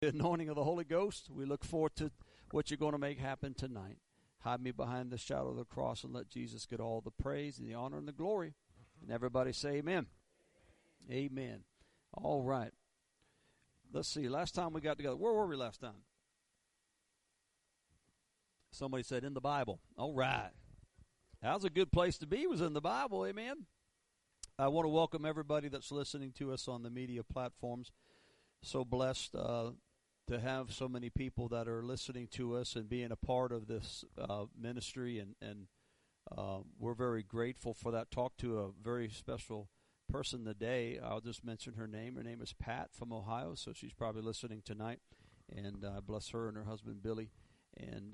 The anointing of the Holy Ghost. We look forward to what you're going to make happen tonight. Hide me behind the shadow of the cross and let Jesus get all the praise and the honor and the glory. And everybody say amen. Amen. All right. Let's see. Last time we got together, where were we last time? Somebody said in the Bible. All right. That was a good place to be, was in the Bible. Amen. I want to welcome everybody that's listening to us on the media platforms. So blessed to have so many people that are listening to us and being a part of this ministry, and we're very grateful for that. Talk to a very special person today. I'll just mention her name. Her name is Pat from Ohio, so she's probably listening tonight, and bless her and her husband Billy. And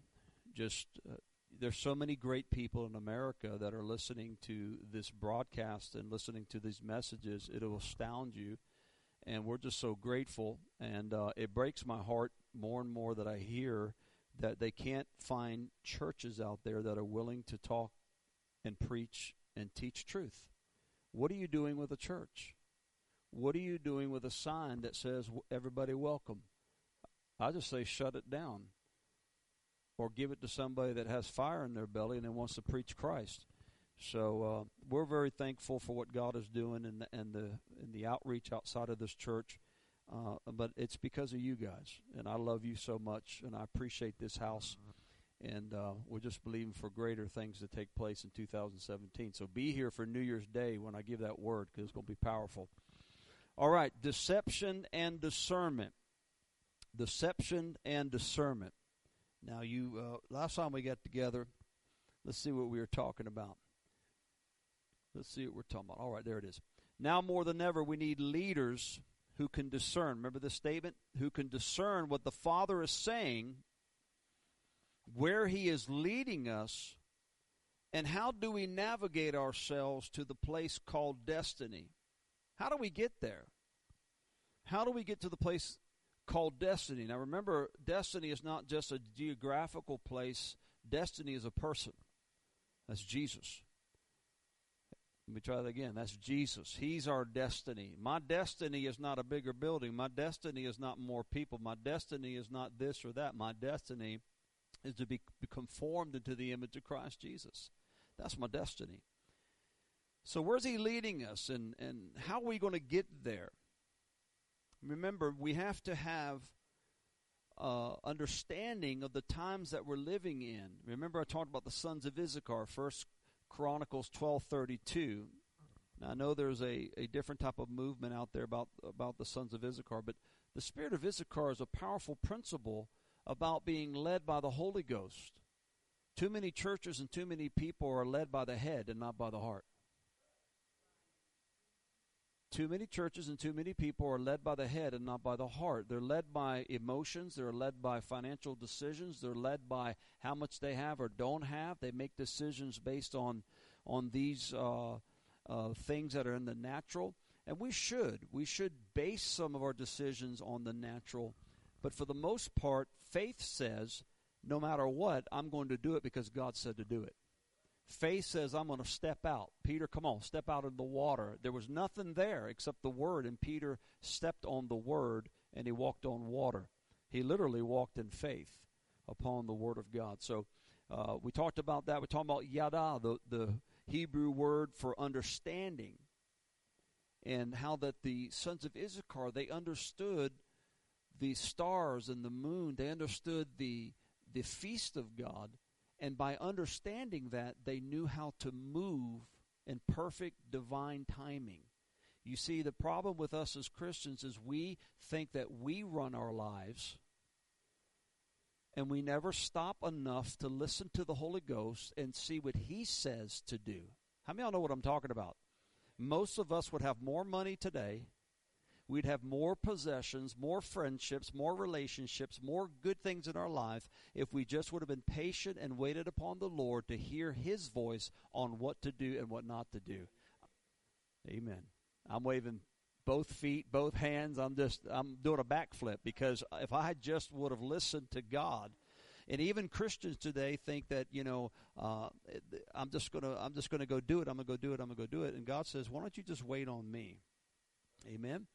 there's so many great people in America that are listening to this broadcast and listening to these messages. It'll astound you. And we're just so grateful, and it breaks my heart more and more that I hear that they can't find churches out there that are willing to talk and preach and teach truth. What are you doing with a church? What are you doing with a sign that says everybody welcome? I just say shut it down, or give it to somebody that has fire in their belly and then wants to preach Christ. So we're very thankful for what God is doing in the outreach outside of this church, but it's because of you guys, and I love you so much, and I appreciate this house, and we're just believing for greater things to take place in 2017. So be here for New Year's Day when I give that word, because it's going to be powerful. All right, deception and discernment. Deception and discernment. Now, last time we got together, let's see what we were talking about. Let's see what we're talking about. All right, there it is. Now more than ever, we need leaders who can discern. Remember this statement? Who can discern what the Father is saying, where He is leading us, and how do we navigate ourselves to the place called destiny? How do we get there? How do we get to the place called destiny? Now remember, destiny is not just a geographical place. Destiny is a person. That's Jesus. Let me try that again. That's Jesus. He's our destiny. My destiny is not a bigger building. My destiny is not more people. My destiny is not this or that. My destiny is to be conformed into the image of Christ Jesus. That's my destiny. So where's He leading us, and how are we going to get there? Remember, we have to have understanding of the times that we're living in. Remember, I talked about the sons of Issachar, 1 Chronicles 12:32. Now, I know there's a different type of movement out there about the sons of Issachar, but the spirit of Issachar is a powerful principle about being led by the Holy Ghost. Too many churches and too many people are led by the head and not by the heart. Too many churches and too many people are led by the head and not by the heart. They're led by emotions. They're led by financial decisions. They're led by how much they have or don't have. They make decisions based on these things that are in the natural. And we should base some of our decisions on the natural. But for the most part, faith says, no matter what, I'm going to do it because God said to do it. Faith says, I'm going to step out. Peter, come on, step out in the water. There was nothing there except the Word, and Peter stepped on the Word, and he walked on water. He literally walked in faith upon the Word of God. So we talked about that. We talked about yada, the Hebrew word for understanding, and how that the sons of Issachar, they understood the stars and the moon. They understood the feast of God. And by understanding that, they knew how to move in perfect divine timing. You see, the problem with us as Christians is we think that we run our lives, and we never stop enough to listen to the Holy Ghost and see what He says to do. How many of y'all know what I'm talking about? Most of us would have more money today. We'd have more possessions, more friendships, more relationships, more good things in our life if we just would have been patient and waited upon the Lord to hear His voice on what to do and what not to do. Amen. I'm waving both feet, both hands. I'm doing a backflip, because if I just would have listened to God. And even Christians today think that, I'm just gonna go do it. I'm gonna go do it. And God says, why don't you just wait on me? Amen.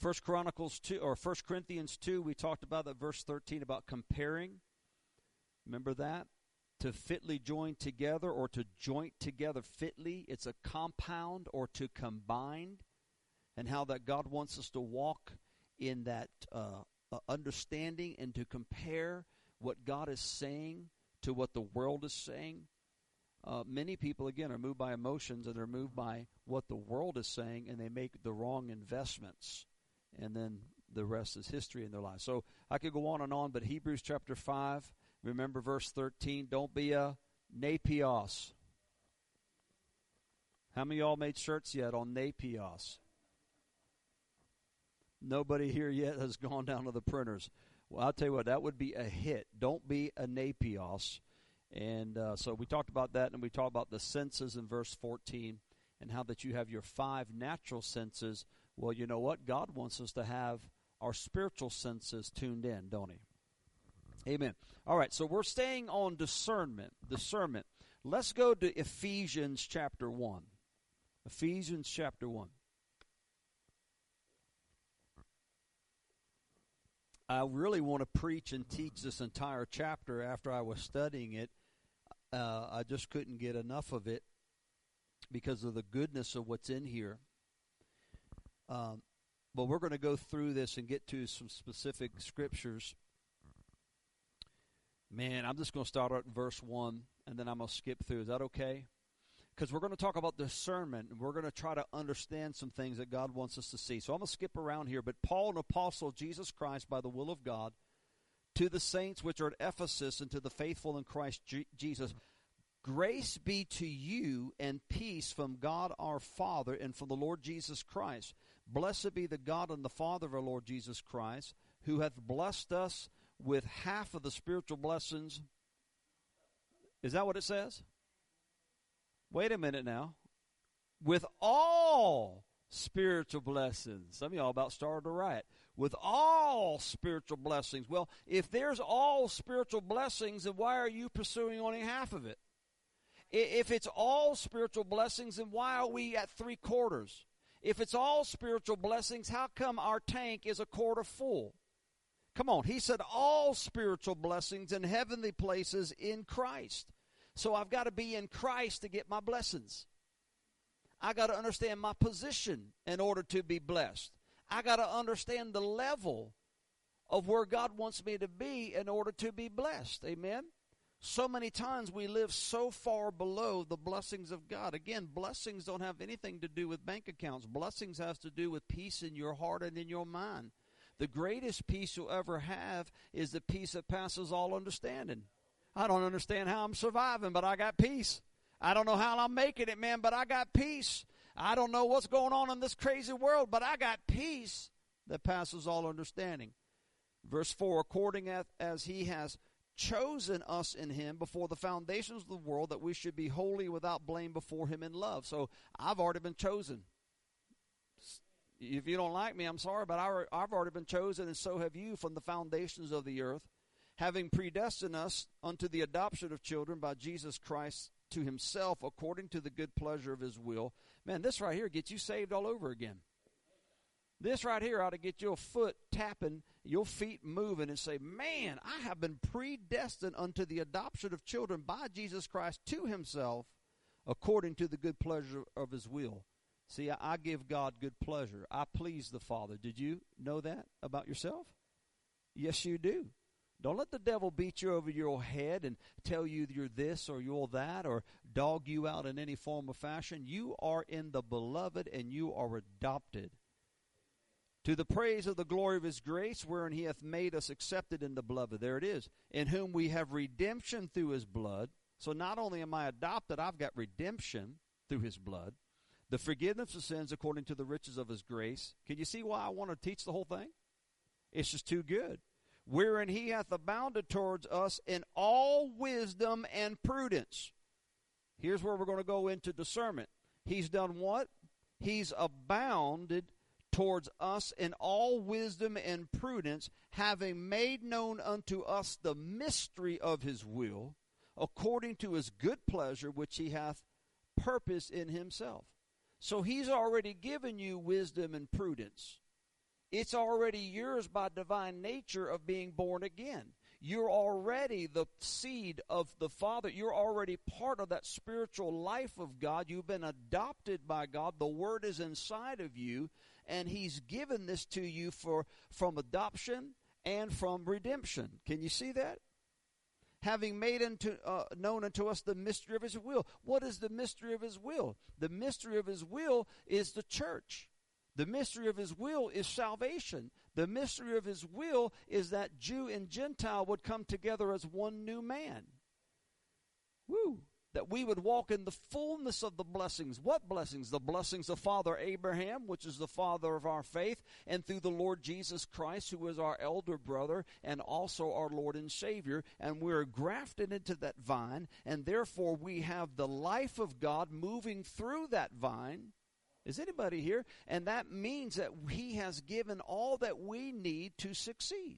First Corinthians 2, we talked about that, verse 13, about comparing. Remember that? To fitly join together, or to joint together fitly. It's a compound, or to combine. And how that God wants us to walk in that understanding, and to compare what God is saying to what the world is saying. Many people, again, are moved by emotions, and they're moved by what the world is saying, and they make the wrong investments. And then the rest is history in their lives. So I could go on, but Hebrews chapter 5, remember verse 13, don't be a napios. How many of y'all made shirts yet on napios? Nobody here yet has gone down to the printers. Well, I'll tell you what, that would be a hit. Don't be a napios. And so we talked about that, and we talked about the senses in verse 14, and how that you have your 5 natural senses. Well, you know what? God wants us to have our spiritual senses tuned in, don't he? Amen. All right, so we're staying on discernment. Let's go to Ephesians chapter 1. Ephesians chapter 1. I really want to preach and teach this entire chapter after I was studying it. I just couldn't get enough of it because of the goodness of what's in here. But we're going to go through this and get to some specific scriptures. Man, I'm just going to start out in verse 1, and then I'm going to skip through. Is that okay? Because we're going to talk about discernment, and we're going to try to understand some things that God wants us to see. So I'm going to skip around here. But Paul, an apostle of Jesus Christ by the will of God, to the saints which are at Ephesus, and to the faithful in Christ Jesus, grace be to you and peace from God our Father and from the Lord Jesus Christ. Blessed be the God and the Father of our Lord Jesus Christ, who hath blessed us with half of the spiritual blessings. Is that what it says? Wait a minute now. With all spiritual blessings. Some of y'all about started to riot. With all spiritual blessings. Well, if there's all spiritual blessings, then why are you pursuing only half of it? If it's all spiritual blessings, then why are we at 3/4? If it's all spiritual blessings, how come our tank is 1/4 full? Come on, he said all spiritual blessings in heavenly places in Christ. So I've got to be in Christ to get my blessings. I got to understand my position in order to be blessed. I got to understand the level of where God wants me to be in order to be blessed. Amen? So many times we live so far below the blessings of God. Again, blessings don't have anything to do with bank accounts. Blessings has to do with peace in your heart and in your mind. The greatest peace you'll ever have is the peace that passes all understanding. I don't understand how I'm surviving, but I got peace. I don't know how I'm making it, man, but I got peace. I don't know what's going on in this crazy world, but I got peace that passes all understanding. Verse 4, according as he has chosen us in him before the foundations of the world, that we should be holy without blame before him in love. So I've already been chosen. If you don't like me, I'm sorry, but I've already been chosen, and so have you, from the foundations of the earth, having predestined us unto the adoption of children by Jesus Christ to himself, according to the good pleasure of his will. Man, this right here gets you saved all over again. This right here ought to get your foot tapping, your feet moving, and say, man, I have been predestined unto the adoption of children by Jesus Christ to himself, according to the good pleasure of his will. See, I give God good pleasure. I please the Father. Did you know that about yourself? Yes, you do. Don't let the devil beat you over your head and tell you you're this or you're that, or dog you out in any form or fashion. You are in the beloved, and you are adopted. To the praise of the glory of his grace, wherein he hath made us accepted in the beloved. There it is. In whom we have redemption through his blood. So not only am I adopted, I've got redemption through his blood. The forgiveness of sins according to the riches of his grace. Can you see why I want to teach the whole thing? It's just too good. Wherein he hath abounded towards us in all wisdom and prudence. Here's where we're going to go into discernment. He's done what? He's abounded towards us in all wisdom and prudence, having made known unto us the mystery of his will, according to his good pleasure, which he hath purposed in himself. So he's already given you wisdom and prudence. It's already yours by divine nature of being born again. You're already the seed of the Father. You're already part of that spiritual life of God. You've been adopted by God. The Word is inside of you, and He's given this to you from adoption and from redemption. Can you see that? Having made known unto us the mystery of His will. What is the mystery of His will? The mystery of His will is the church. The mystery of His will is salvation. The mystery of His will is that Jew and Gentile would come together as one new man. Woo! That we would walk in the fullness of the blessings. What blessings? The blessings of Father Abraham, which is the father of our faith, and through the Lord Jesus Christ, who is our elder brother and also our Lord and Savior. And we're grafted into that vine, and therefore we have the life of God moving through that vine. Is anybody here? And that means that He has given all that we need to succeed.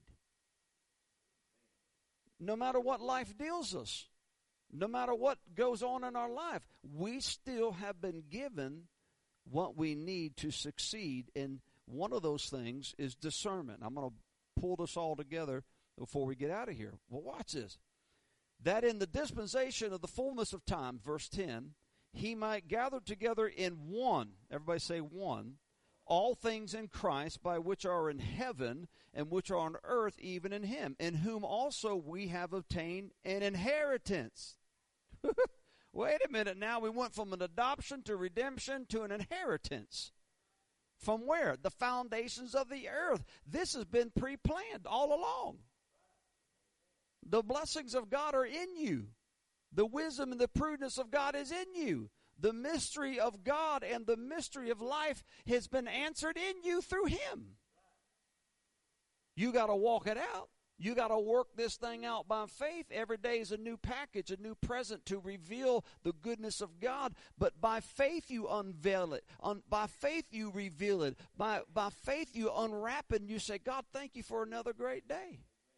No matter what life deals us, no matter what goes on in our life, we still have been given what we need to succeed. And one of those things is discernment. I'm going to pull this all together before we get out of here. Well, watch this. That in the dispensation of the fullness of time, verse 10, He might gather together in one, everybody say one, all things in Christ, by which are in heaven and which are on earth, even in Him, in whom also we have obtained an inheritance. Wait a minute now. We went from an adoption to redemption to an inheritance. From where? The foundations of the earth. This has been pre-planned all along. The blessings of God are in you. The wisdom and the prudence of God is in you. The mystery of God and the mystery of life has been answered in you through Him. You got to walk it out. You got to work this thing out by faith. Every day is a new package, a new present to reveal the goodness of God. But by faith you unveil it. By faith you reveal it. By faith you unwrap it and you say, God, thank you for another great day.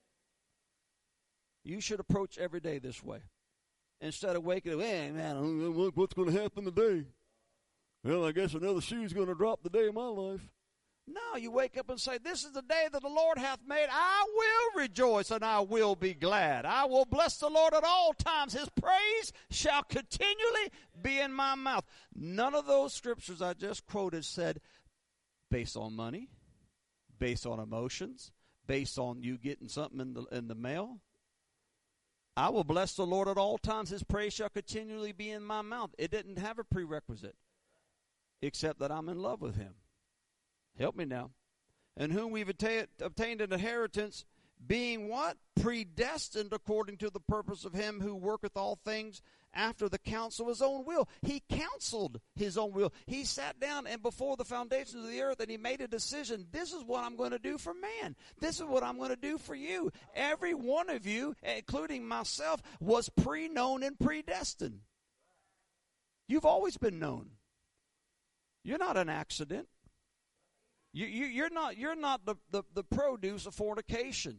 You should approach every day this way. Instead of waking up, hey, man, what's going to happen today? Well, I guess another shoe's going to drop the day of my life. No, you wake up and say, this is the day that the Lord hath made. I will rejoice and I will be glad. I will bless the Lord at all times. His praise shall continually be in my mouth. None of those scriptures I just quoted said based on money, based on emotions, based on you getting something in the mail. I will bless the Lord at all times. His praise shall continually be in my mouth. It didn't have a prerequisite except that I'm in love with Him. Help me now. And whom we've obtained an inheritance, being what? Predestined according to the purpose of Him who worketh all things after the counsel of His own will. He counseled His own will. He sat down and before the foundations of the earth and He made a decision. This is what I'm going to do for man. This is what I'm going to do for you. Every one of you, including myself, was pre-known and predestined. You've always been known. You're not an accident. You're not the produce of fornication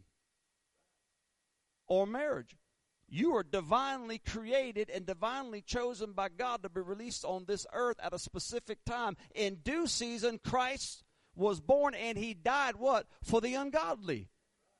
or marriage. You are divinely created and divinely chosen by God to be released on this earth at a specific time. In due season, Christ was born and He died what? For the ungodly.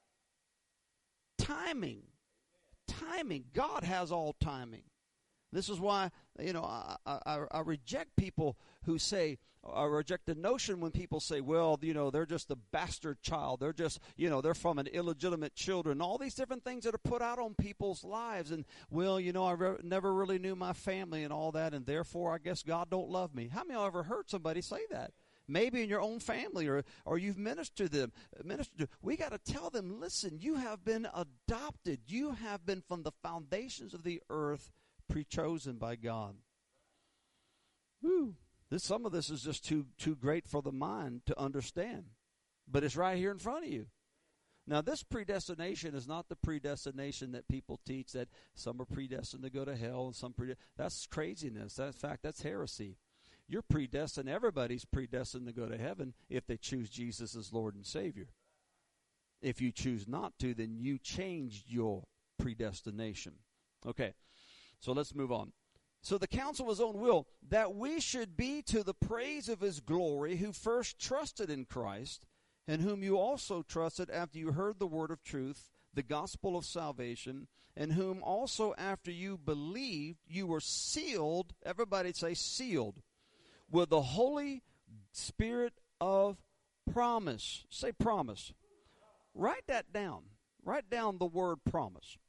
Timing. God has all timing. This is why, I reject people who say, I reject the notion when people say, well, they're just a bastard child. They're just, they're from an illegitimate children. All these different things that are put out on people's lives. And, well, I never really knew my family and all that, and therefore I guess God don't love me. How many of you ever heard somebody say that? Maybe in your own family or you've ministered to them. We got to tell them, listen, you have been adopted. You have been from the foundations of the earth pre-chosen by God. Woo. Some of this is just too great for the mind to understand. But it's right here in front of you. Now, this predestination is not the predestination that people teach, that some are predestined to go to hell and some that's craziness. In fact, that's heresy. You're predestined. Everybody's predestined to go to heaven if they choose Jesus as Lord and Savior. If you choose not to, then you changed your predestination. Okay, so let's move on. So the counsel of His own will, that we should be to the praise of His glory, who first trusted in Christ, in whom you also trusted after you heard the word of truth, the gospel of salvation, in whom also after you believed, you were sealed, everybody say sealed, with the Holy Spirit of promise. Say promise. Write that down. Write down the word promise.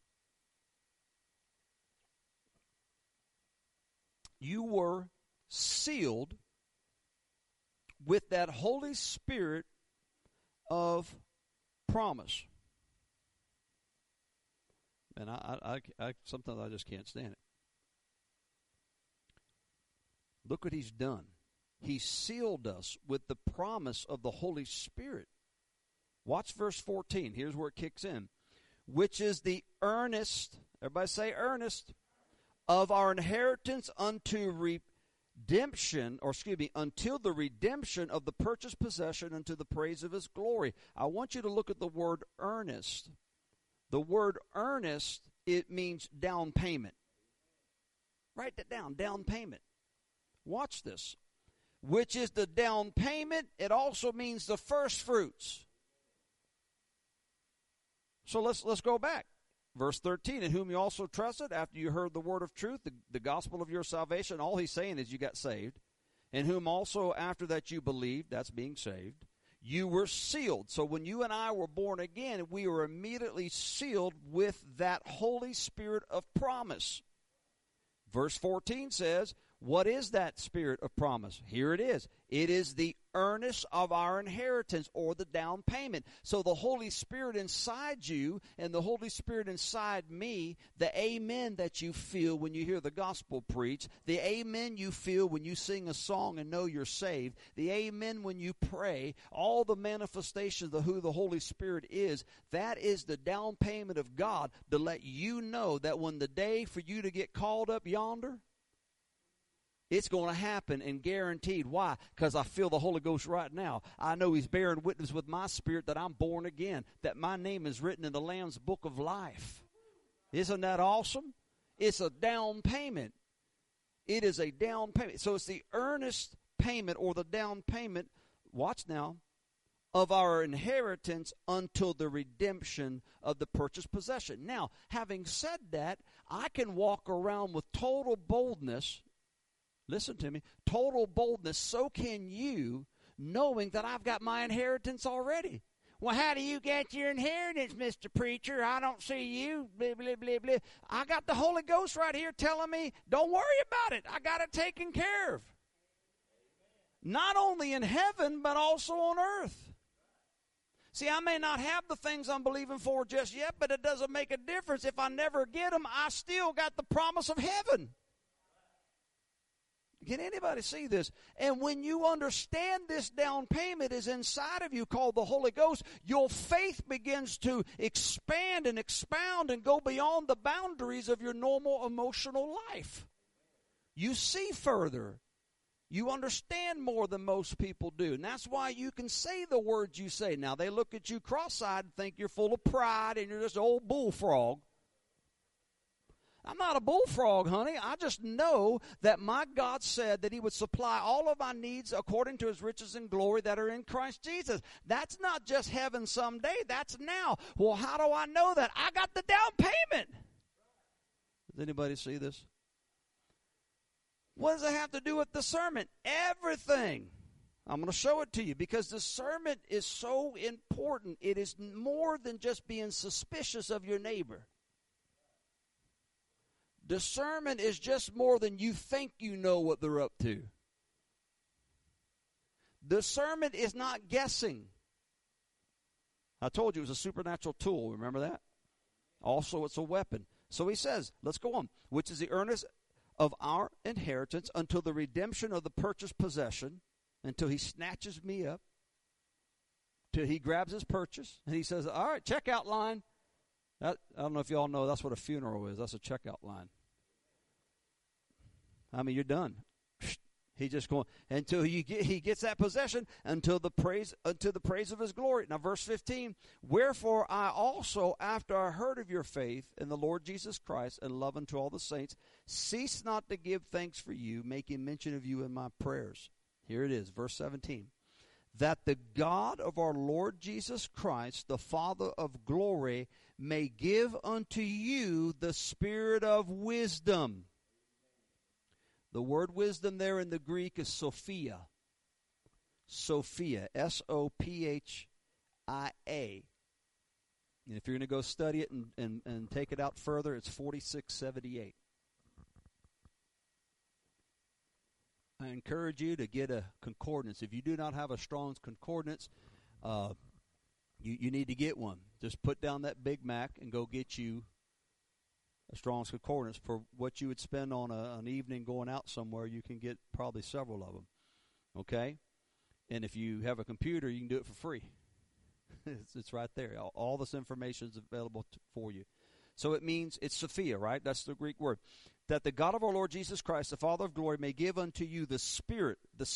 You were sealed with that Holy Spirit of promise. And I sometimes I just can't stand it. Look what he's done. He sealed us with the promise of the Holy Spirit. Watch verse 14. Here's where it kicks in. Which is the earnest, everybody say earnest, of our inheritance unto redemption, until the redemption of the purchased possession unto the praise of his glory. I want you to look at the word earnest. The word earnest, it means down payment. Write that down, down payment. Watch this. Which is the down payment, it also means the first fruits. So let's go back. Verse 13, in whom you also trusted after you heard the word of truth, the gospel of your salvation. All he's saying is you got saved. In whom also after that you believed, that's being saved, you were sealed. So when you and I were born again, we were immediately sealed with that Holy Spirit of promise. Verse 14 says, what is that Spirit of promise? Here it is. It is the earnest of our inheritance, or the down payment. So the Holy Spirit inside you and the Holy Spirit inside me, the amen that you feel when you hear the gospel preached, the amen you feel when you sing a song and know you're saved, the amen when you pray, all the manifestations of who the Holy Spirit is, that is the down payment of God to let you know that when the day for you to get called up yonder, it's going to happen and guaranteed. Why? Because I feel the Holy Ghost right now. I know he's bearing witness with my spirit that I'm born again, that my name is written in the Lamb's book of life. Isn't that awesome? It's a down payment. It is a down payment. So it's the earnest payment, or the down payment, watch now, of our inheritance until the redemption of the purchased possession. Now, having said that, I can walk around with total boldness. Listen to me. Total boldness. So can you, knowing that I've got my inheritance already. Well, how do you get your inheritance, Mr. Preacher? I don't see you. Blah, blah, blah, blah. I got the Holy Ghost right here telling me, don't worry about it. I got it taken care of. Not only in heaven, but also on earth. See, I may not have the things I'm believing for just yet, but it doesn't make a difference. If I never get them, I still got the promise of heaven. Can anybody see this? And when you understand this down payment is inside of you, called the Holy Ghost, your faith begins to expand and expound and go beyond the boundaries of your normal emotional life. You see further. You understand more than most people do. And that's why you can say the words you say. Now, they look at you cross-eyed and think you're full of pride and you're just an old bullfrog. I'm not a bullfrog, honey. I just know that my God said that he would supply all of my needs according to his riches and glory that are in Christ Jesus. That's not just heaven someday. That's now. Well, how do I know that? I got the down payment. Does anybody see this? What does it have to do with discernment? Everything. I'm going to show it to you because discernment is so important. It is more than just being suspicious of your neighbor. Discernment is just more than you think you know what they're up to. Discernment is not guessing. I told you it was a supernatural tool. Remember that? Also, it's a weapon. So he says, let's go on. Which is the earnest of our inheritance until the redemption of the purchased possession, until he snatches me up, till he grabs his purchase, and he says, all right, checkout line. I don't know if you all know that's what a funeral is. That's a checkout line. I mean, you're done. He's just going until he gets that possession, until the praise of his glory. Now, verse 15. Wherefore I also, after I heard of your faith in the Lord Jesus Christ and love unto all the saints, cease not to give thanks for you, making mention of you in my prayers. Here it is, verse 17. that the God of our Lord Jesus Christ, the Father of glory, may give unto you the spirit of wisdom. The word wisdom there in the Greek is Sophia. Sophia, Sophia. And if you're going to go study it and take it out further, it's 4678. I encourage you to get a concordance. If you do not have a Strong's concordance, you need to get one. Just put down that Big Mac and go get you a Strong's concordance. For what you would spend on an evening going out somewhere, you can get probably several of them. Okay? And if you have a computer, you can do it for free. It's right there. All this information is available for you. So it means, it's Sophia, right? That's the Greek word. That the God of our Lord Jesus Christ, the Father of glory, may give unto you the Spirit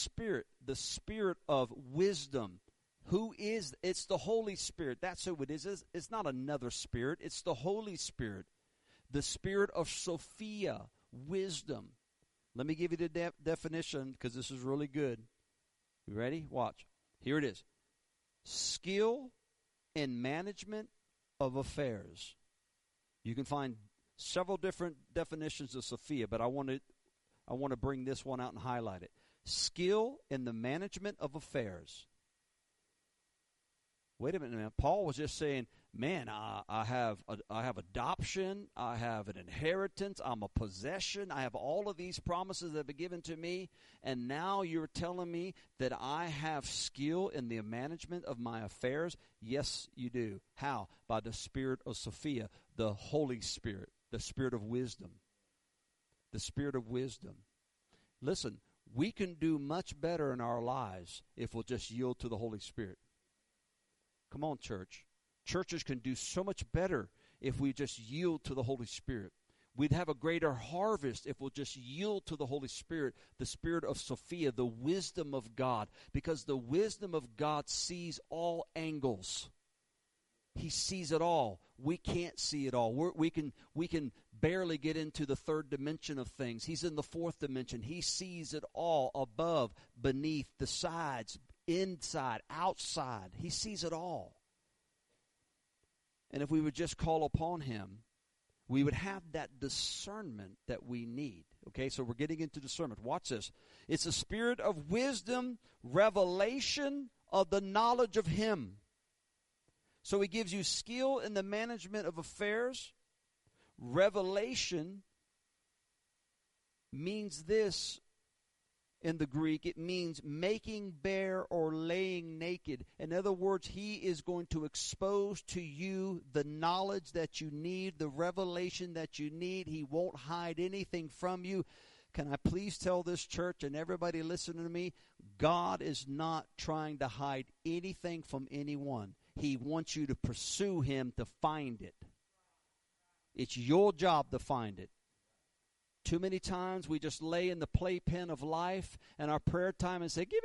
of wisdom. Who is? It's the Holy Spirit. That's who it is. It's not another spirit. It's the Holy Spirit. The Spirit of Sophia, wisdom. Let me give you the definition, because this is really good. You ready? Watch. Here it is. Skill in management of affairs. You can find several different definitions of Sophia, but I want to bring this one out and highlight it. Skill in the management of affairs. Wait a minute, man. Paul was just saying, man, I have adoption, I have an inheritance, I'm a possession, I have all of these promises that have been given to me, and now you're telling me that I have skill in the management of my affairs? Yes, you do. How? By the Spirit of Sophia, the Holy Spirit, the Spirit of wisdom. The Spirit of wisdom. Listen, we can do much better in our lives if we'll just yield to the Holy Spirit. Come on, church. Churches can do so much better if we just yield to the Holy Spirit. We'd have a greater harvest if we'll just yield to the Holy Spirit, the Spirit of Sophia, the wisdom of God, because the wisdom of God sees all angles. He sees it all. We can't see it all. We can barely get into the third dimension of things. He's in the fourth dimension. He sees it all, above, beneath, the sides, inside, outside. He sees it all. And if we would just call upon Him, we would have that discernment that we need. Okay, so we're getting into discernment. Watch this. It's a spirit of wisdom, revelation of the knowledge of Him. So He gives you skill in the management of affairs. Revelation means this in the Greek. It means making bare or laying naked. In other words, He is going to expose to you the knowledge that you need, the revelation that you need. He won't hide anything from you. Can I please tell this church and everybody listening to me, God is not trying to hide anything from anyone. He wants you to pursue Him to find it. It's your job to find it. Too many times we just lay in the playpen of life and our prayer time and say, give me.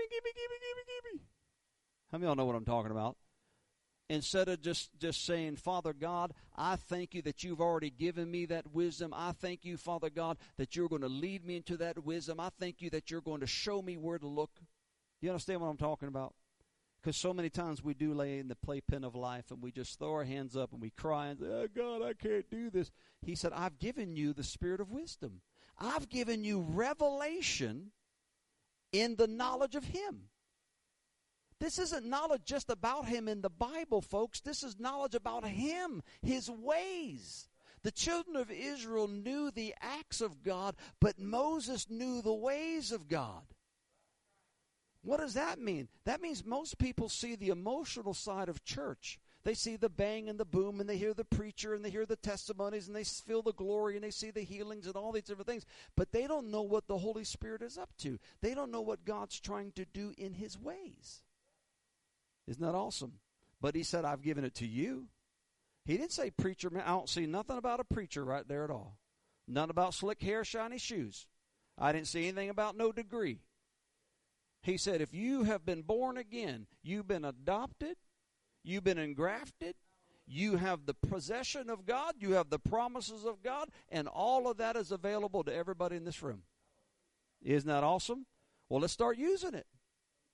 How many of y'all know what I'm talking about? Instead of just saying, Father God, I thank you that you've already given me that wisdom. I thank you, Father God, that you're going to lead me into that wisdom. I thank you that you're going to show me where to look. You understand what I'm talking about? Because so many times we do lay in the playpen of life and we just throw our hands up and we cry and say, oh, God, I can't do this. He said, I've given you the spirit of wisdom. I've given you revelation in the knowledge of Him. This isn't knowledge just about Him in the Bible, folks. This is knowledge about Him, His ways. The children of Israel knew the acts of God, but Moses knew the ways of God. What does that mean? That means most people see the emotional side of church. They see the bang and the boom, and they hear the preacher, and they hear the testimonies, and they feel the glory, and they see the healings and all these different things. But they don't know what the Holy Spirit is up to. They don't know what God's trying to do in His ways. Isn't that awesome? But He said, I've given it to you. He didn't say preacher. Man, I don't see nothing about a preacher right there at all. None about slick hair, shiny shoes. I didn't see anything about no degree. He said, if you have been born again, you've been adopted, you've been engrafted, you have the possession of God, you have the promises of God, and all of that is available to everybody in this room. Isn't that awesome? Well, let's start using it.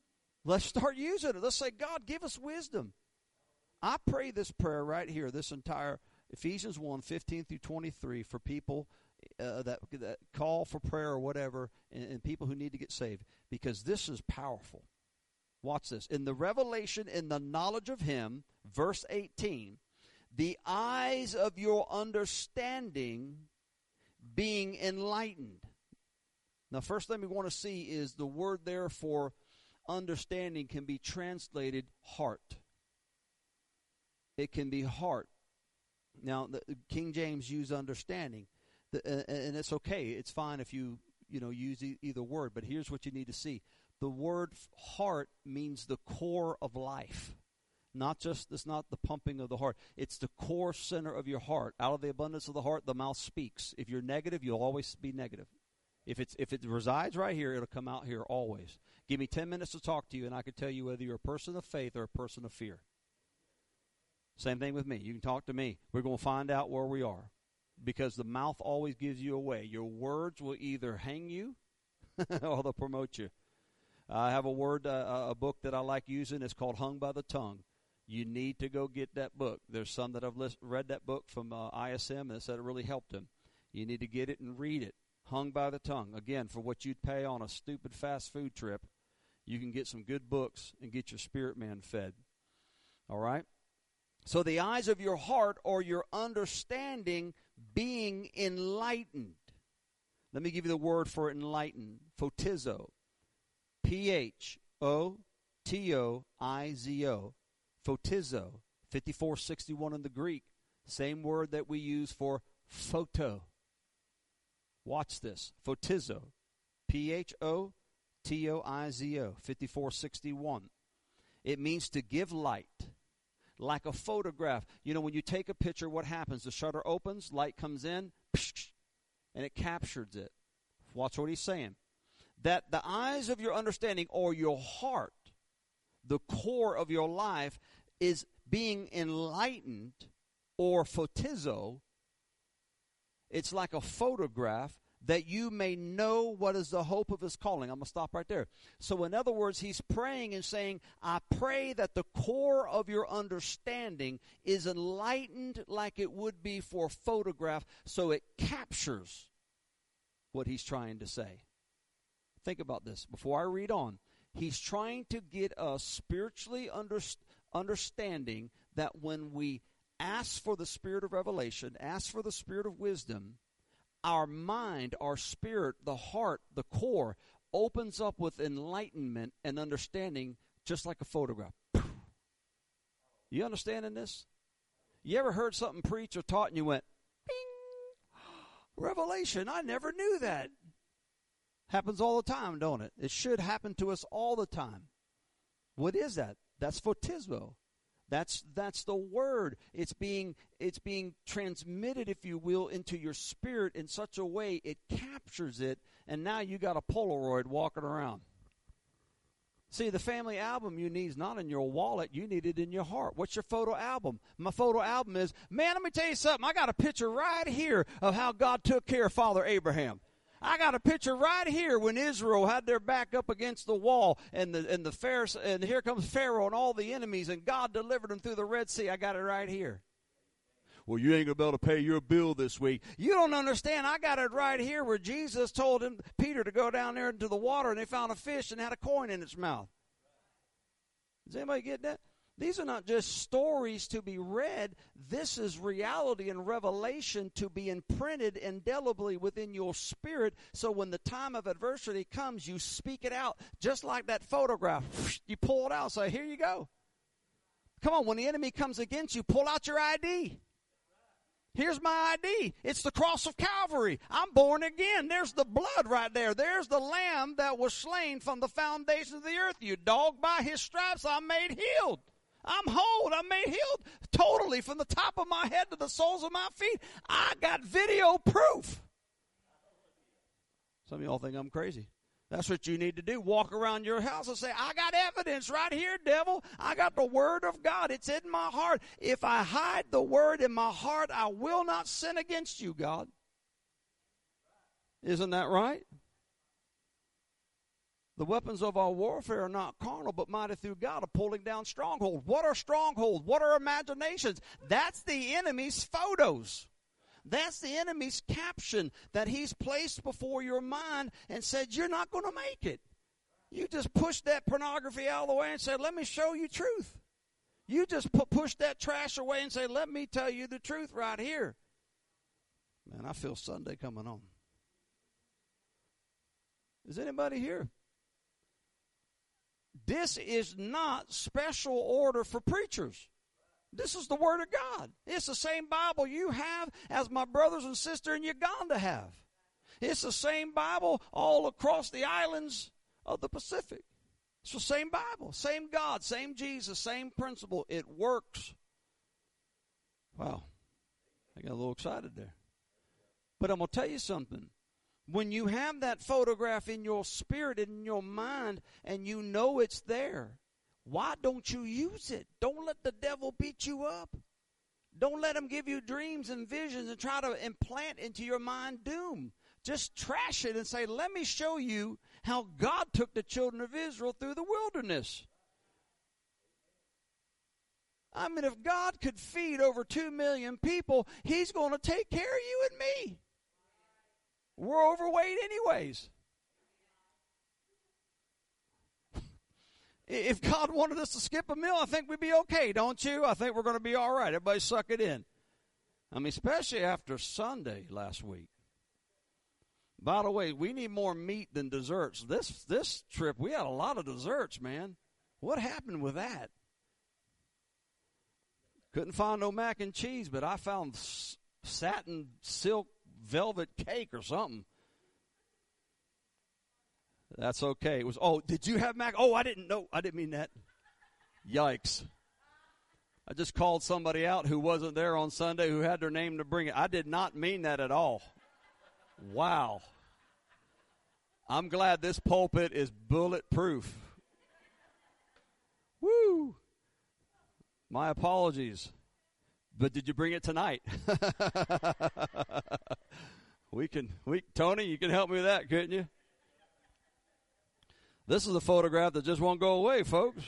Let's start using it. Let's say, God, give us wisdom. I pray this prayer right here, this entire Ephesians 1, 15 through 23, for people that call for prayer or whatever, and people who need to get saved, because this is powerful. Watch this. In the revelation, in the knowledge of Him, verse 18, the eyes of your understanding being enlightened. Now, first thing we want to see is the word there for understanding can be translated heart. It can be heart. Now, the King James used understanding, and it's okay. It's fine if you use either word, but here's what you need to see. The word heart means the core of life. It's not the pumping of the heart. It's the core center of your heart. Out of the abundance of the heart, the mouth speaks. If you're negative, you'll always be negative. If it resides right here, it'll come out here always. Give me 10 minutes to talk to you, and I can tell you whether you're a person of faith or a person of fear. Same thing with me. You can talk to me. We're going to find out where we are, because the mouth always gives you away. Your words will either hang you or they'll promote you. I have a book that I like using. It's called Hung by the Tongue. You need to go get that book. There's some that have read that book from ISM and said it really helped them. You need to get it and read it. Hung by the Tongue. Again, for what you'd pay on a stupid fast food trip, you can get some good books and get your spirit man fed. All right? So the eyes of your heart or your understanding being enlightened. Let me give you the word for enlightened. Photizo. Photoizo. Photizo. 5461 in the Greek. Same word that we use for photo. Watch this. Photizo. Photoizo. 5461. It means to give light. Like a photograph. You know, when you take a picture, what happens? The shutter opens, light comes in, and it captures it. Watch what he's saying. That the eyes of your understanding or your heart, the core of your life, is being enlightened, or photizo. It's like a photograph, that you may know what is the hope of His calling. I'm going to stop right there. So in other words, he's praying and saying, I pray that the core of your understanding is enlightened like it would be for a photograph, so it captures what he's trying to say. Think about this. Before I read on, he's trying to get us spiritually understanding that when we ask for the spirit of revelation, ask for the spirit of wisdom, our mind, our spirit, the heart, the core, opens up with enlightenment and understanding just like a photograph. You understanding this? You ever heard something preached or taught and you went, bing, revelation, I never knew that. Happens all the time, don't it? It should happen to us all the time. What is that? That's photismo. That's the word. It's being transmitted, if you will, into your spirit in such a way it captures it, and now you got a Polaroid walking around. See, the family album you need is not in your wallet. You need it in your heart. What's your photo album? My photo album is, man, let me tell you something. I got a picture right here of how God took care of Father Abraham. I got a picture right here when Israel had their back up against the wall, and here comes Pharaoh and all the enemies, and God delivered them through the Red Sea. I got it right here. Well, you ain't going to be able to pay your bill this week. You don't understand. I got it right here where Jesus told Peter to go down there into the water, and they found a fish and had a coin in its mouth. Does anybody get that? These are not just stories to be read. This is reality and revelation to be imprinted indelibly within your spirit, so when the time of adversity comes, you speak it out. Just like that photograph. You pull it out and say, here you go. Come on, when the enemy comes against you, pull out your ID. Here's my ID. It's the cross of Calvary. I'm born again. There's the blood right there. There's the lamb that was slain from the foundation of the earth. You dog, by his stripes I'm made healed. I'm whole. I'm made healed totally from the top of my head to the soles of my feet. I got video proof. Some of y'all think I'm crazy. That's what you need to do. Walk around your house and say, I got evidence right here, devil. I got the word of God. It's in my heart. If I hide the word in my heart, I will not sin against you, God. Isn't that right? The weapons of our warfare are not carnal, but mighty through God of pulling down strongholds. What are strongholds? What are imaginations? That's the enemy's photos. That's the enemy's caption that he's placed before your mind and said, you're not going to make it. You just push that pornography out of the way and say, let me show you truth. You just push that trash away and say, let me tell you the truth right here. Man, I feel Sunday coming on. Is anybody here? This is not special order for preachers. This is the Word of God. It's the same Bible you have as my brothers and sisters in Uganda have. It's the same Bible all across the islands of the Pacific. It's the same Bible, same God, same Jesus, same principle. It works. Wow. I got a little excited there. But I'm going to tell you something. When you have that photograph in your spirit and in your mind and you know it's there, why don't you use it? Don't let the devil beat you up. Don't let him give you dreams and visions and try to implant into your mind doom. Just trash it and say, let me show you how God took the children of Israel through the wilderness. I mean, if God could feed over 2 million people, he's going to take care of you and me. We're overweight anyways. If God wanted us to skip a meal, I think we'd be okay, don't you? I think we're going to be all right. Everybody suck it in. I mean, especially after Sunday last week. By the way, we need more meat than desserts. This trip, we had a lot of desserts, man. What happened with that? Couldn't find no mac and cheese, but I found satin silk velvet cake or something. That's okay. It was, did you have mac? Oh, I didn't know. I didn't mean that. Yikes. I just called somebody out who wasn't there on Sunday who had their name to bring it. I did not mean that at all. Wow. I'm glad this pulpit is bulletproof. Woo. My apologies. But did you bring it tonight? Tony, you can help me with that, couldn't you? This is a photograph that just won't go away, folks.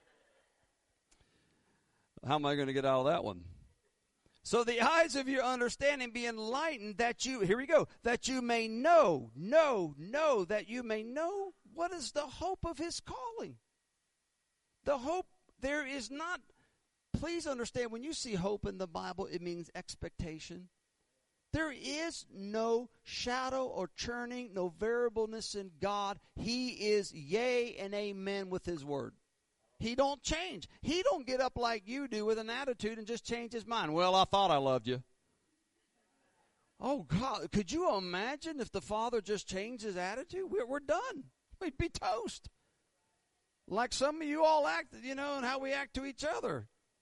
How am I going to get out of that one? So the eyes of your understanding be enlightened that you, here we go, that you may know, that you may know what is the hope of his calling. The hope, there is not, please understand, when you see hope in the Bible, it means expectation. There is no shadow or churning, no variableness in God. He is yea and amen with his word. He don't change. He don't get up like you do with an attitude and just change his mind. Well, I thought I loved you. Oh, God, could you imagine if the Father just changed his attitude? We're done. We'd be toast. Like some of you all act, and how we act to each other.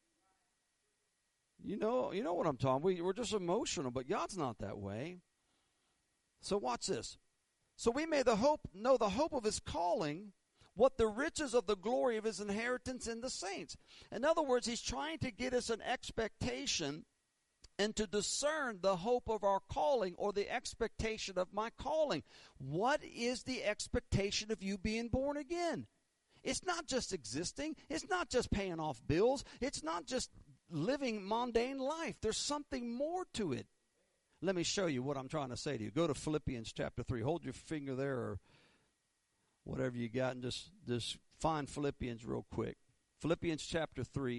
You know what I'm talking. We're just emotional, but God's not that way. So watch this. So we may know the hope of his calling, what the riches of the glory of his inheritance in the saints. In other words, he's trying to get us an expectation and to discern the hope of our calling or the expectation of my calling. What is the expectation of you being born again? It's not just existing. It's not just paying off bills. It's not just living mundane life. There's something more to it. Let me show you what I'm trying to say to you. Go to Philippians chapter 3. Hold your finger there or whatever you got and just find Philippians real quick. Philippians chapter 3.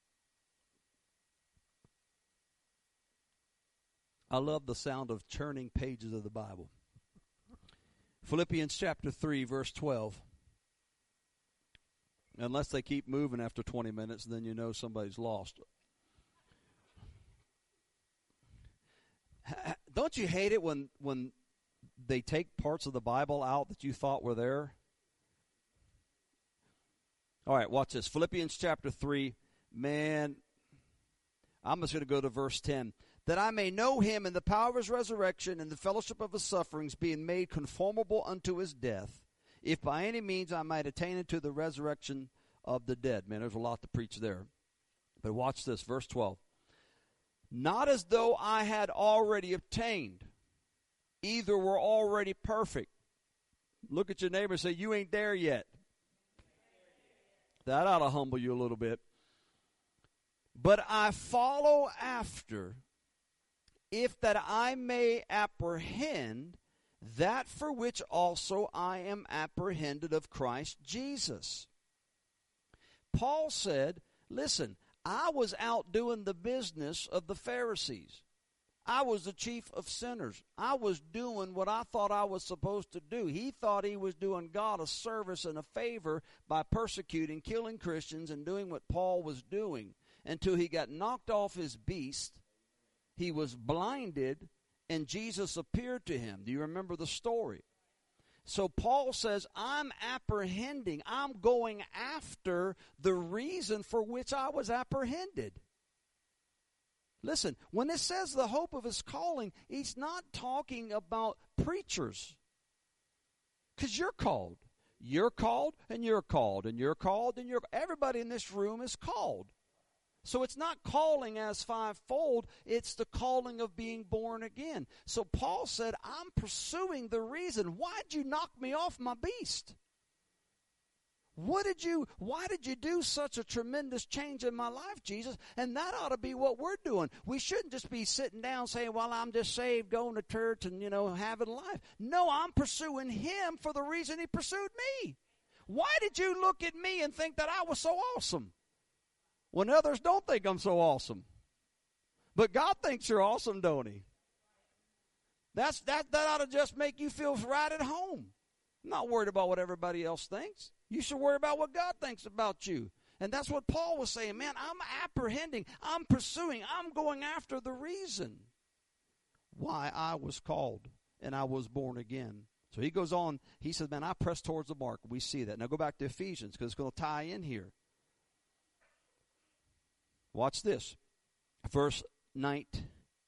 I love the sound of churning pages of the Bible. Philippians chapter 3, verse 12. Unless they keep moving after 20 minutes, then you know somebody's lost. Don't you hate it when they take parts of the Bible out that you thought were there? All right, watch this. Philippians chapter 3. Man, I'm just going to go to verse 10. That I may know him in the power of his resurrection and the fellowship of his sufferings, being made conformable unto his death, if by any means I might attain unto the resurrection of the dead. Man, there's a lot to preach there. But watch this, verse 12. Not as though I had already obtained, either were already perfect, Look at your neighbor and say, you ain't there yet. That ought to humble you a little bit. But I follow after, if that I may apprehend that for which also I am apprehended of Christ Jesus. Paul said, listen, I was out doing the business of the Pharisees. I was the chief of sinners. I was doing what I thought I was supposed to do. He thought he was doing God a service and a favor by persecuting, killing Christians, and doing what Paul was doing. Until he got knocked off his beast, he was blinded, and Jesus appeared to him. Do you remember the story? So Paul says, I'm apprehending, I'm going after the reason for which I was apprehended. Listen, when it says the hope of his calling, he's not talking about preachers. Because you're called. You're called, and you're called, and you're called, and everybody in this room is called. So it's not calling as fivefold, it's the calling of being born again. So Paul said, I'm pursuing the reason. Why'd you knock me off my beast? Why did you do such a tremendous change in my life, Jesus? And that ought to be what we're doing. We shouldn't just be sitting down saying, well, I'm just saved, going to church and, having life. No, I'm pursuing him for the reason he pursued me. Why did you look at me and think that I was so awesome when others don't think I'm so awesome? But God thinks you're awesome, don't he? That ought to just make you feel right at home. I'm not worried about what everybody else thinks. You should worry about what God thinks about you. And that's what Paul was saying. Man, I'm apprehending, I'm pursuing, I'm going after the reason why I was called and I was born again. So he goes on, he says, man, I press towards the mark. We see that. Now go back to Ephesians because it's going to tie in here. Watch this. Verse 19.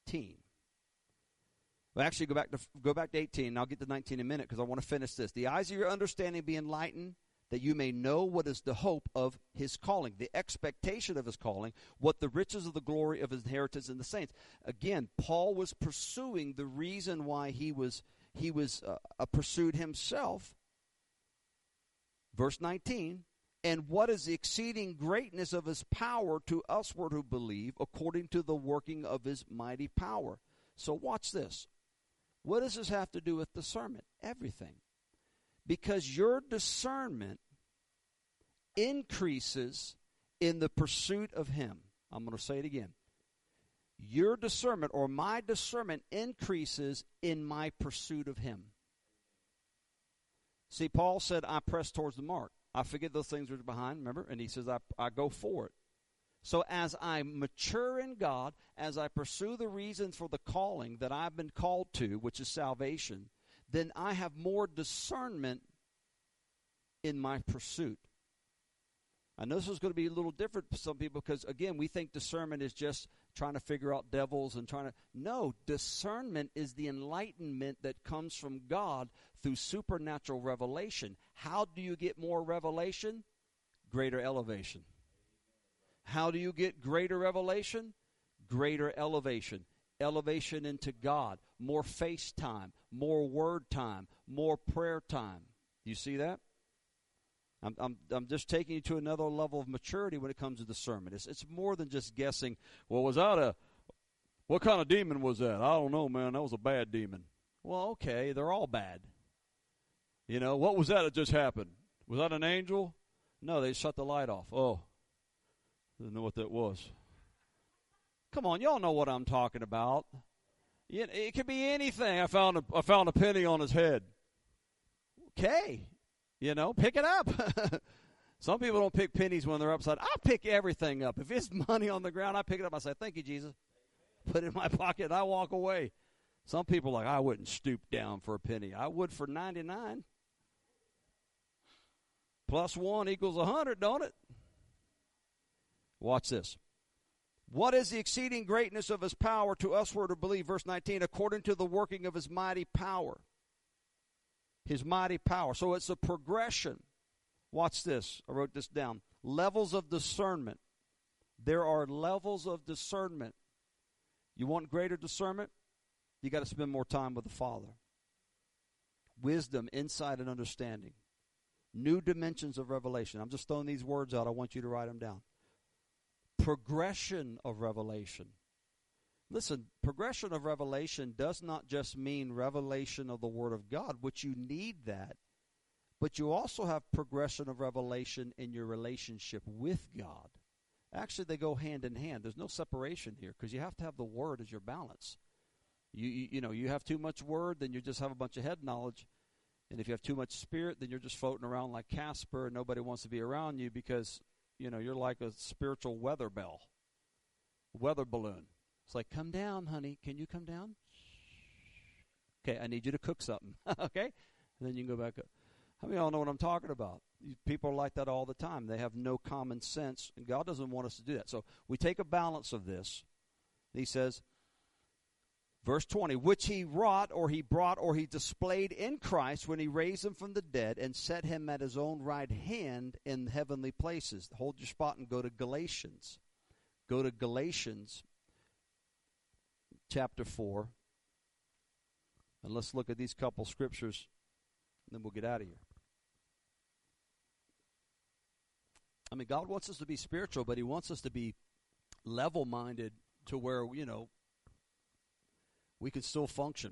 Well, actually, go back to 18, and I'll get to 19 in a minute because I want to finish this. The eyes of your understanding be enlightened, that you may know what is the hope of his calling, the expectation of his calling, what the riches of the glory of his inheritance in the saints. Again, Paul was pursuing the reason why he was pursued himself. Verse 19, and what is the exceeding greatness of his power to usward who believe, according to the working of his mighty power. So watch this. What does this have to do with discernment? Everything. Because your discernment increases in the pursuit of him. I'm going to say it again. Your discernment or my discernment increases in my pursuit of him. See, Paul said, I press towards the mark. I forget those things which are behind, remember? And he says, I go for it. So as I mature in God, as I pursue the reasons for the calling that I've been called to, which is salvation, then I have more discernment in my pursuit. I know this is going to be a little different for some people because, again, we think discernment is just trying to figure out devils and trying to... No, discernment is the enlightenment that comes from God through supernatural revelation. How do you get more revelation? Greater elevation. How do you get greater revelation? Greater elevation. Elevation into God. More face time. More word time. More prayer time. Do you see that? I'm just taking you to another level of maturity when it comes to discernment. It's more than just guessing, well, what kind of demon was that? I don't know, man. That was a bad demon. Well, okay, they're all bad. What was that just happened? Was that an angel? No, they shut the light off. Oh. Didn't know what that was. Come on, y'all know what I'm talking about. It could be anything. I found a penny on his head. Okay, pick it up. Some people don't pick pennies when they're upside. I pick everything up. If it's money on the ground, I pick it up. I say, "Thank you, Jesus." Put it in my pocket, and I walk away. Some people are like, I wouldn't stoop down for a penny. I would for 99. Plus 1 equals 100, don't it? Watch this. What is the exceeding greatness of his power to usward who believe? Verse 19, according to the working of his mighty power. His mighty power. So it's a progression. Watch this. I wrote this down. Levels of discernment. There are levels of discernment. You want greater discernment? You got to spend more time with the Father. wisdom, insight, and understanding. New dimensions of revelation. I'm just throwing these words out. I want you to write them down. Progression of revelation. Listen, progression of revelation does not just mean revelation of the Word of God, which you need that, but you also have progression of revelation in your relationship with God. Actually, they go hand in hand. There's no separation here because you have to have the Word as your balance. You have too much Word, then you just have a bunch of head knowledge. And if you have too much Spirit, then you're just floating around like Casper and nobody wants to be around you because, you're like a spiritual weather balloon. It's like, come down, honey. Can you come down? Okay, I need you to cook something. Okay? And then you can go back up. How many of y'all know what I'm talking about? People are like that all the time. They have no common sense, and God doesn't want us to do that. So we take a balance of this. He says, verse 20, which he wrought or he brought or he displayed in Christ when he raised him from the dead and set him at his own right hand in heavenly places. Hold your spot and go to Galatians. Go to Galatians chapter 4. And let's look at these couple scriptures, and then we'll get out of here. I mean, God wants us to be spiritual, but he wants us to be level-minded to where, we can still function.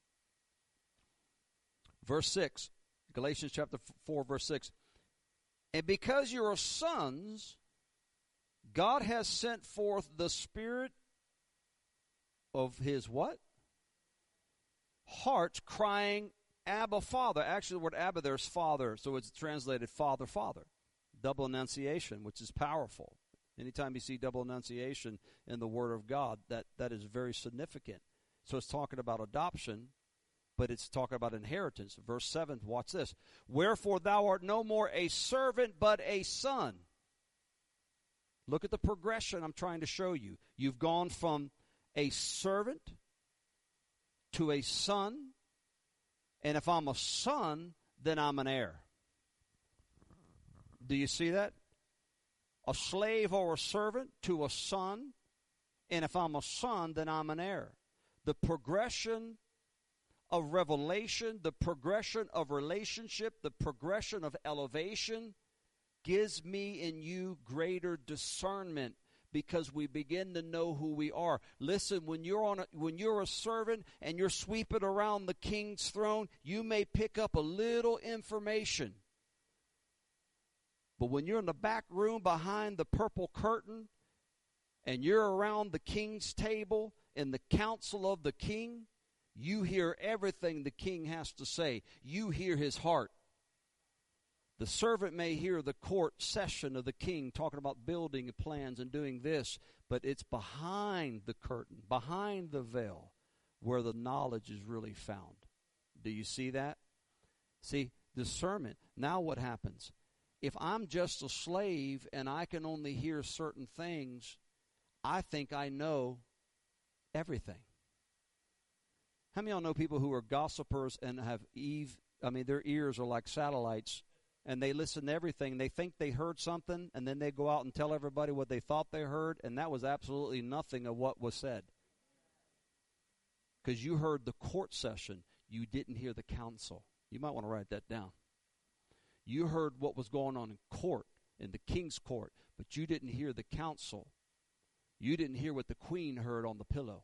Verse 6, Galatians chapter 4, verse 6. And because you are sons, God has sent forth the Spirit of his what? Heart, crying, Abba, Father. Actually, the word Abba there is Father, so it's translated Father, Father. Double enunciation, which is powerful. Anytime you see double enunciation in the Word of God, that is very significant. So it's talking about adoption, but it's talking about inheritance. Verse 7, watch this. Wherefore thou art no more a servant, but a son. Look at the progression I'm trying to show you. You've gone from a servant to a son, and if I'm a son, then I'm an heir. Do you see that? A slave or a servant to a son, and if I'm a son, then I'm an heir. The progression of revelation, the progression of relationship, the progression of elevation gives me and you greater discernment because we begin to know who we are. Listen, when you're a servant and you're sweeping around the king's throne, you may pick up a little information. But when you're in the back room behind the purple curtain and you're around the king's table in the council of the king, you hear everything the king has to say. You hear his heart. The servant may hear the court session of the king talking about building plans and doing this, but it's behind the curtain, behind the veil, where the knowledge is really found. Do you see that? See, discernment. Now what happens? If I'm just a slave and I can only hear certain things, I think I know everything. How many of y'all know people who are gossipers and have their ears are like satellites and they listen to everything. They think they heard something and then they go out and tell everybody what they thought they heard, and that was absolutely nothing of what was said. Because you heard the court session, you didn't hear the counsel. You might want to write that down. You heard what was going on in court, in the king's court, but you didn't hear the counsel. You didn't hear what the queen heard on the pillow.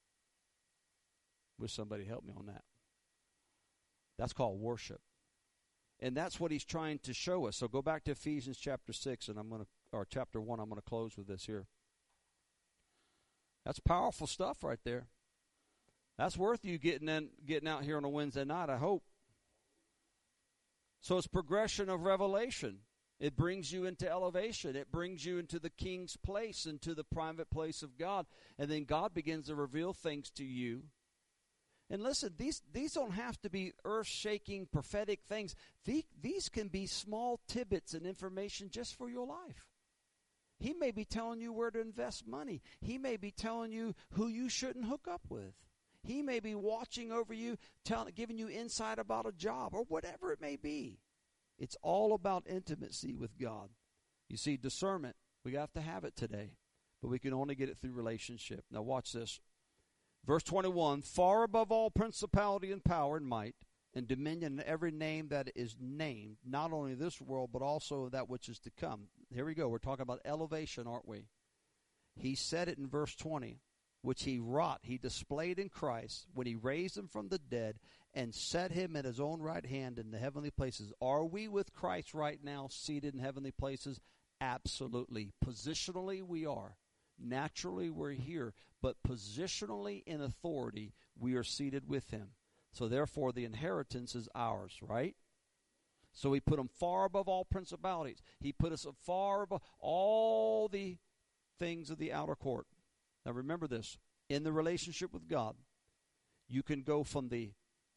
Wish somebody help me on that. That's called worship. And that's what he's trying to show us. So go back to Ephesians chapter 6, and or chapter 1. I'm going to close with this here. That's powerful stuff right there. That's worth you getting out here on a Wednesday night, I hope. So it's progression of revelation. It brings you into elevation. It brings you into the king's place, into the private place of God. And then God begins to reveal things to you. And listen, these don't have to be earth-shaking prophetic things. These can be small tidbits and information just for your life. He may be telling you where to invest money. He may be telling you who you shouldn't hook up with. He may be watching over you, giving you insight about a job or whatever it may be. It's all about intimacy with God. You see, discernment, we have to have it today, but we can only get it through relationship. Now watch this. Verse 21, far above all principality and power and might and dominion and every name that is named, not only this world, but also that which is to come. Here we go. We're talking about elevation, aren't we? He said it in verse 20, which he wrought, he displayed in Christ when he raised him from the dead and set him at his own right hand in the heavenly places. Are we with Christ right now seated in heavenly places? Absolutely. Positionally, we are. Naturally, we're here. But positionally in authority, we are seated with him. So therefore, the inheritance is ours, right? So he put him far above all principalities. He put us far above all the things of the outer court. Now remember this. In the relationship with God, you can go from the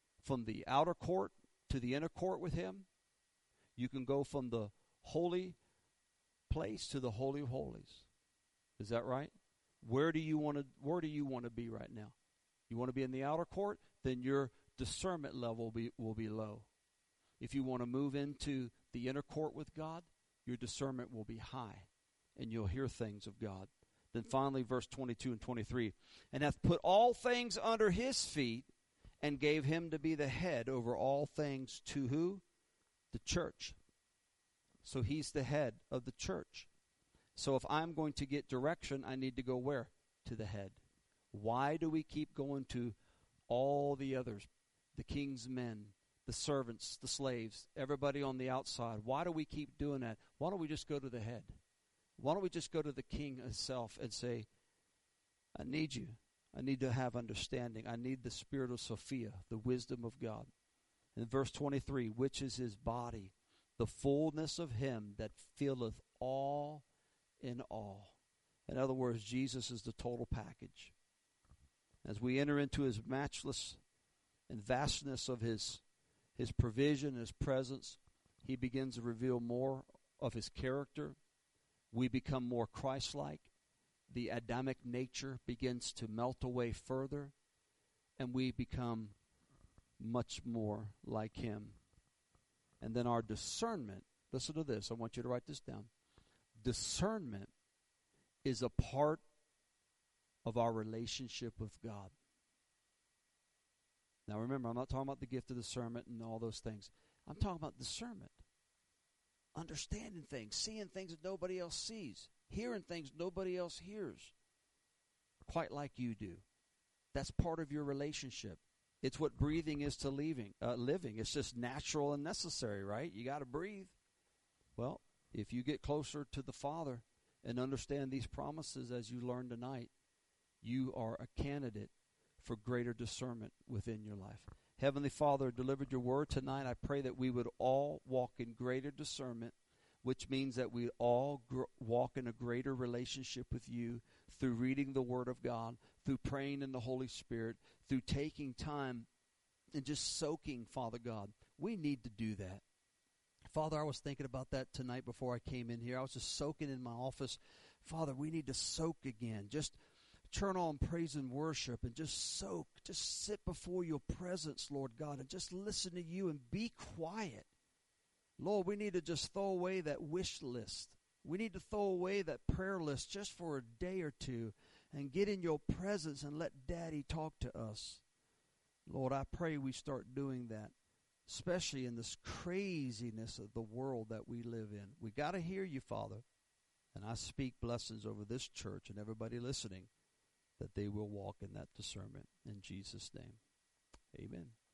outer court to the inner court with him. You can go from the holy place to the Holy of Holies. Is that right? Where do you want to be right now? You want to be in the outer court? Then your discernment level will be low. If you want to move into the inner court with God, your discernment will be high, and you'll hear things of God. Then finally, verse 22 and 23, and hath put all things under his feet, and gave him to be the head over all things to who? The church. So he's the head of the church. So if I'm going to get direction, I need to go where? To the head. Why do we keep going to all the others? The king's men, the servants, the slaves, everybody on the outside. Why do we keep doing that? Why don't we just go to the head? Why don't we just go to the king himself and say, I need you. I need to have understanding. I need the spirit of Sophia, the wisdom of God. In verse 23, which is his body, the fullness of him that filleth all in all. In other words, Jesus is the total package. As we enter into his matchless and vastness of his provision, his presence, he begins to reveal more of his character. We become more Christ-like. The Adamic nature begins to melt away further, and we become much more like him. And then our discernment, listen to this, I want you to write this down. Discernment is a part of our relationship with God. Now remember, I'm not talking about the gift of discernment and all those things. I'm talking about discernment. Understanding things, seeing things that nobody else sees, hearing things nobody else hears, quite like you do. That's part of your relationship. It's what breathing is to living. It's just natural and necessary, right? You got to breathe. Well, if you get closer to the Father and understand these promises as you learn tonight, you are a candidate for greater discernment within your life. Heavenly Father, delivered your word tonight. I pray that we would all walk in greater discernment, which means that we all walk in a greater relationship with you through reading the Word of God, through praying in the Holy Spirit, through taking time and just soaking, Father God. We need to do that. Father, I was thinking about that tonight before I came in here. I was just soaking in my office. Father, we need to soak again. Just turn on praise and worship and just soak. Just sit before your presence, Lord God, and just listen to you and be quiet. Lord, we need to just throw away that wish list. We need to throw away that prayer list just for a day or two and get in your presence and let Daddy talk to us. Lord, I pray we start doing that, especially in this craziness of the world that we live in. We got to hear you, Father. And I speak blessings over this church and everybody listening, that they will walk in that discernment. In Jesus' name, amen.